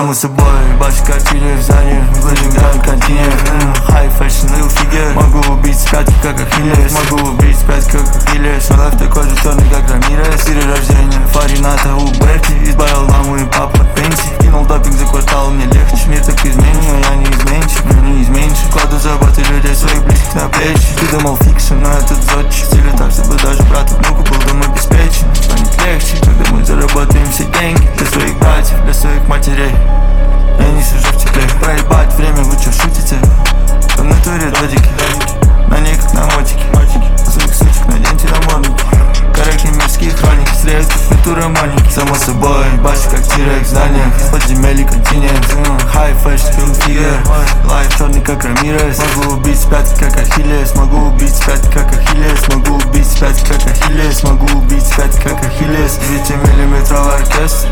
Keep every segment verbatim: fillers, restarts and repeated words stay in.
Само собой, башка квартире в здании, выглядим гранд континент. High fashion, real figure. Могу убить с пятки, как Ахиллес. Могу убить с пятки, как Ахиллес. Но лайф такой же черный, как Рамирес. Перерождение Фарината у Берти. Избавил маму и папу от пенсии. Кинул допинг за квартал, мне легче. Мир так изменен, но я не изменщик, но не изменщик. Кладу заботы людей своих близких на плечи. Ты думал фикшн, но этот зодчий. Стиле так, чтобы даже брату внуку был дом обеспечен. Станет легче, когда мы заработаем все деньги. Для своих братьев, для своих матерей. Я не сижу в тепле. Проебать время, вы чё шутите? В натуре додики, на ней как на мотике. Своих сучек наденьте намордники. Корректные мирские хроники, средства культура моники. Само собой, баши как тирек в зданиях. Подземелье континент. High fashion, real figure. Лайф черный как Рамирес. Могу убить с пятки как Ахиллес. Могу убить с пятки как Ахиллес. Могу убить с пятки как Ахиллес. Могу убить с пятки как Ахиллес. Девятимиллиметровый оркестр.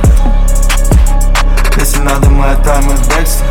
Если надо, мы отправим их в бегство.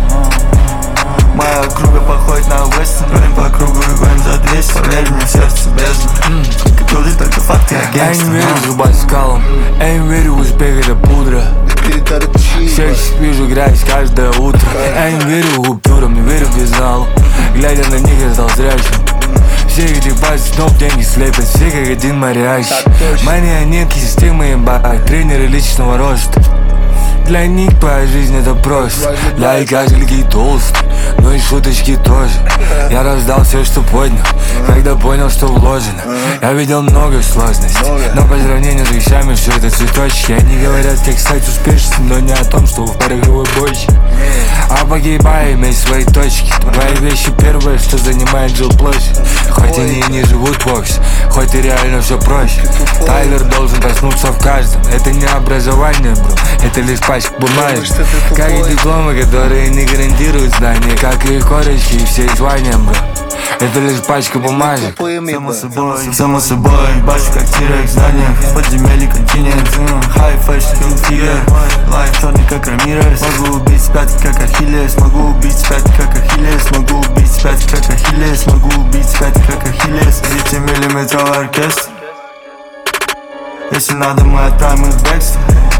Моя округа походит на Вестон. Бродим по кругу и гоним за двести. Поверь мне, сердце бездна. Как и люди, только факты, я гангстер. Я не верю зубать скалам. Я не верю в успех, это пудра. Всех вижу грязь каждое утро. Я не верю в купюрам, не верю в безналу. Глядя на них, я стал зрячим. Все эти базы снов деньги слепят. Все как один морящий. Марионетки системы ебать. Тренеры личного роста. Для них твоя жизнь это просто. Для и кашельки толст, но и шуточки тоже. Я раздал все, что поднял, когда понял, что вложено. Я видел много сложностей, но по сравнению с вещами все это цветочки. Они говорят, как стать успешным, но не о том, что в пороховой бочке. А погибай, иметь свои точки. Твои вещи первое, что занимает жилплощадь. Хоть они и не живут вовсе, хоть и реально все проще. Тайлер должен проснуться в каждом. Это не образование, бро, это лишь пачка бумажек. Как и дипломы, которые не гарантируют знания. Как и корочки и все звания, бро, это лишь пачка бумажек. Само собой, само собой, баши как тирек в зданиях. Подземелье континент. High fashion, real figure. Лайф черный как Рамирес. Могу убить с пятки как Ахиллес. Могу убить с пятки как Ахиллес. Могу убить с пятки как Ахиллес. Могу убить с пятки как Ахиллес. Девятимиллиметровый оркестр. Если надо, мы отправим их в бегство.